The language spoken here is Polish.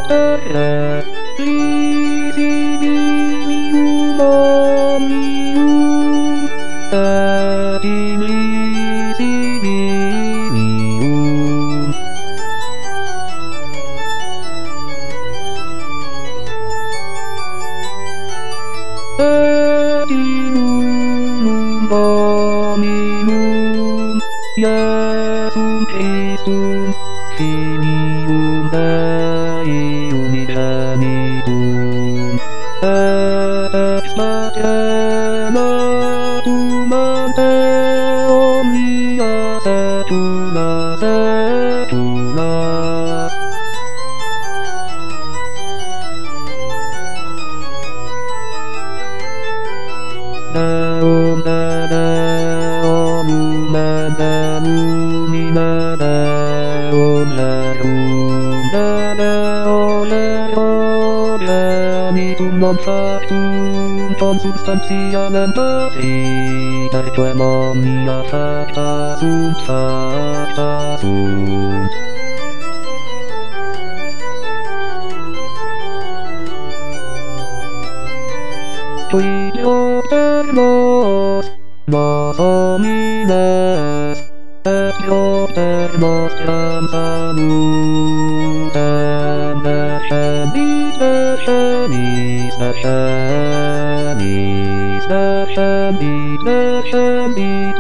Iesum Christum, Filium Dei unigenitum, et ex matena tumante omnia secula secula. Deum de Deum lumen de lumine Deum leum de Deo leo genitum non factum consubstantialem Dei quem omnia facta sunt Qui Dioter nos homines, et Dioter nostrem salutem descendit, descendit,